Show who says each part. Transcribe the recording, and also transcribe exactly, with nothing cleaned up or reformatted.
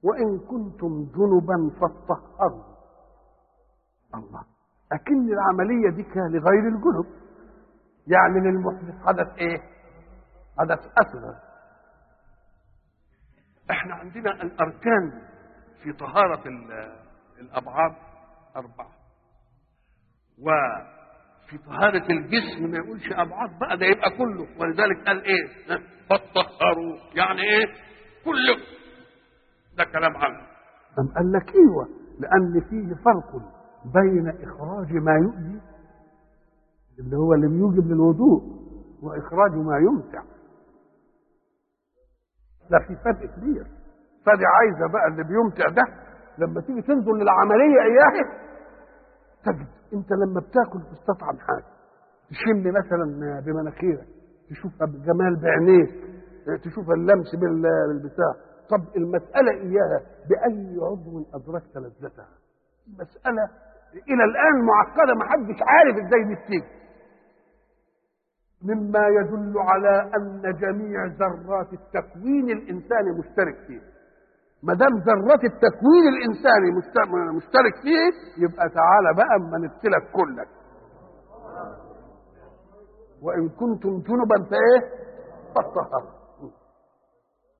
Speaker 1: وإن كنتم جنبا فاطهروا. الله، أكن العملية دي كان لغير الجنب، يعني للمحدث حدث إيه؟ حدث أصغر. إحنا عندنا الأركان في طهارة الأبعاد أربعة، وفي طهارة الجسم ما يقولش أبعاد بقى، ده يبقى كله، ولذلك قال إيه؟ فاطهروا، يعني إيه؟ كله. ده كلام عنه. أم قال لك إيوه، لأن فيه فرق بين إخراج ما يؤذي اللي هو اللي بيوجب للوضوء وإخراج ما يمتع. ده في فرق كبير. فدي عايزة بقى اللي بيمتع ده لما تيجي تنظر للعملية إياه تجد أنت لما بتاكل تستطعم حاجة، تشم مثلا بمناخيرك، تشوفها بجمال بعينيك، تشوف اللمس بالبتاع. طب المسألة إياها بأي عضو أدركت لذتها؟ مسألة إلى الآن معقدة، ما حدش عارف إزاي دي بتيجي، مما يدل على أن جميع ذرات التكوين الإنساني مشترك فيه. ما دام ذرات التكوين الإنساني مشترك فيه، يبقى تعالى بقى أما نبتلك كلك. وإن كنتم جنبا فإيه؟ فاطهروا.